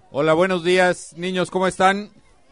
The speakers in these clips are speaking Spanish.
Hola, buenos días, niños, ¿cómo están?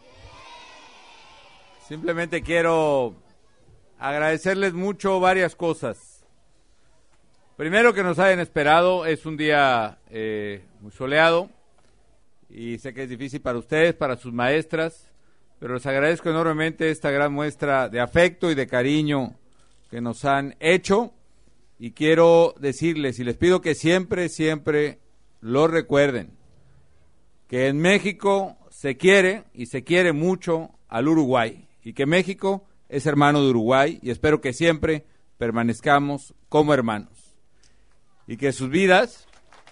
Simplemente quiero agradecerles mucho varias cosas. Primero, que nos hayan esperado, es un día muy soleado y sé que es difícil para ustedes, para sus maestras, pero les agradezco enormemente esta gran muestra de afecto y de cariño que nos han hecho, y quiero decirles y les pido que siempre, siempre lo recuerden, que en México se quiere y se quiere mucho al Uruguay, y que México es hermano de Uruguay, y espero que siempre permanezcamos como hermanos, y que sus vidas,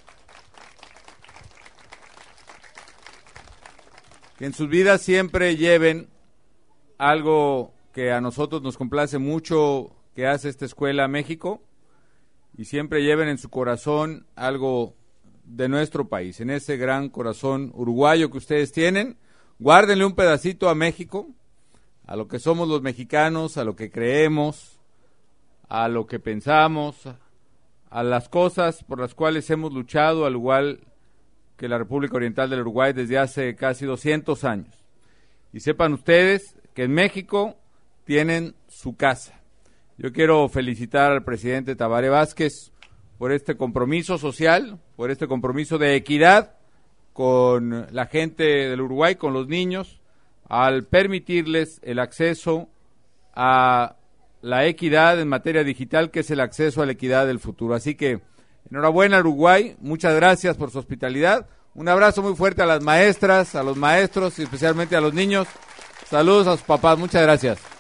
que en sus vidas siempre lleven algo que a nosotros nos complace mucho que hace esta escuela México, y siempre lleven en su corazón algo de nuestro país, en ese gran corazón uruguayo que ustedes tienen. Guárdenle un pedacito a México, a lo que somos los mexicanos, a lo que creemos, a lo que pensamos, a las cosas por las cuales hemos luchado, al igual que la República Oriental del Uruguay desde hace casi 200 años. Y sepan ustedes que en México tienen su casa. Yo quiero felicitar al presidente Tabaré Vázquez por este compromiso social, por este compromiso de equidad con la gente del Uruguay, con los niños, al permitirles el acceso a la equidad en materia digital, que es el acceso a la equidad del futuro. Así que, enhorabuena Uruguay, muchas gracias por su hospitalidad. Un abrazo muy fuerte a las maestras, a los maestros y especialmente a los niños. Saludos a sus papás, muchas gracias.